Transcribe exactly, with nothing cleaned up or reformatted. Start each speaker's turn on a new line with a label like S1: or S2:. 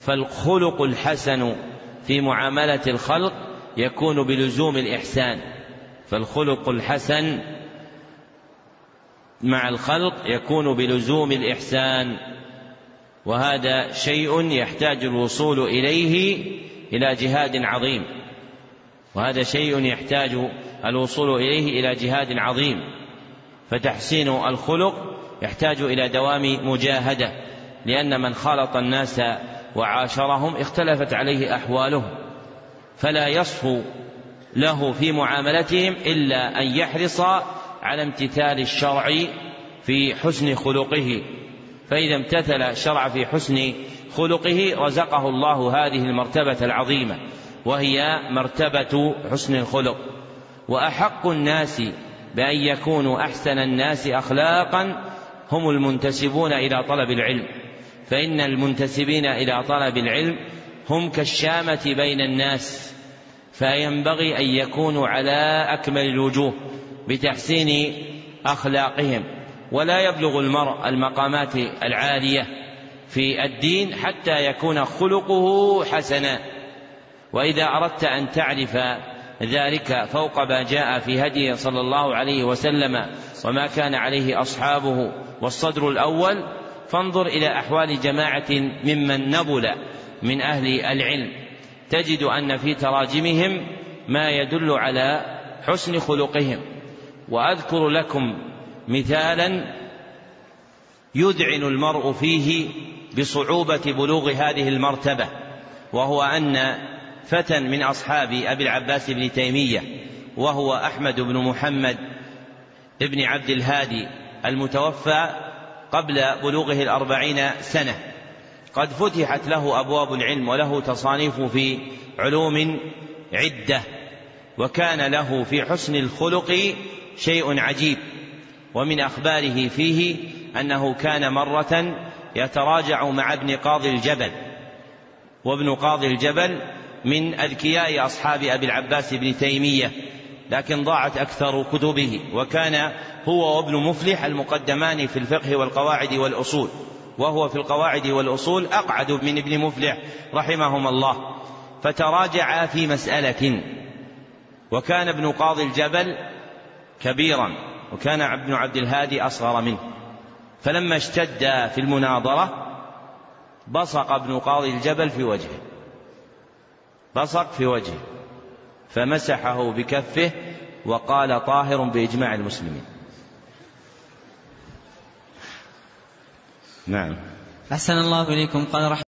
S1: فالخلق الحسن في معاملة الخلق يكون بلزوم الإحسان، فالخلق الحسن مع الخلق يكون بلزوم الإحسان، وهذا شيء يحتاج الوصول إليه إلى جهاد عظيم، وهذا شيء يحتاج الوصول إليه إلى جهاد عظيم. فتحسين الخلق يحتاج إلى دوام مجاهدة، لأن من خالط الناس وعاشرهم اختلفت عليه أحوالهم، فلا يصفو له في معاملتهم إلا أن يحرص على امتثال الشرع في حسن خلقه، فإذا امتثل الشرع في حسن خلقه رزقه الله هذه المرتبة العظيمة، وهي مرتبة حسن الخلق. وأحق الناس بأن يكونوا أحسن الناس أخلاقا هم المنتسبون إلى طلب العلم، فإن المنتسبين إلى طلب العلم هم كالشامة بين الناس، فينبغي أن يكونوا على أكمل الوجوه بتحسين أخلاقهم. ولا يبلغ المرء المقامات العالية في الدين حتى يكون خلقه حسنا. وإذا أردت أن تعرف ذلك فوق ما جاء في هديه صلى الله عليه وسلم وما كان عليه أصحابه والصدر الأول، فانظر إلى أحوال جماعة ممن نبل من أهل العلم، تجد أن في تراجمهم ما يدل على حسن خلقهم. وأذكر لكم مثالا يذعن المرء فيه بصعوبة بلوغ هذه المرتبة، وهو أن فتى من أصحاب أبي العباس بن تيمية، وهو أحمد بن محمد ابن عبد الهادي المتوفى قبل بلوغه الأربعين سنة، قد فتحت له أبواب العلم وله تصانيف في علوم عدة، وكان له في حسن الخلق شيء عجيب. ومن أخباره فيه أنه كان مرة يتراجع مع ابن قاضي الجبل، وابن قاضي الجبل من أذكياء أصحاب أبي العباس بن تيمية، لكن ضاعت أكثر كتبه، وكان هو وابن مفلح المقدمان في الفقه والقواعد والأصول، وهو في القواعد والأصول أقعد من ابن مفلح رحمهم الله، فتراجع في مسألة، وكان ابن قاضي الجبل كبيرا وكان ابن عبد الهادي أصغر منه، فلما اشتد في المناظرة بصق ابن قاضي الجبل في وجهه، بصق في وجهه فمسحه بكفه وقال طاهر بإجماع المسلمين.
S2: نعم. أحسن الله إليكم. قال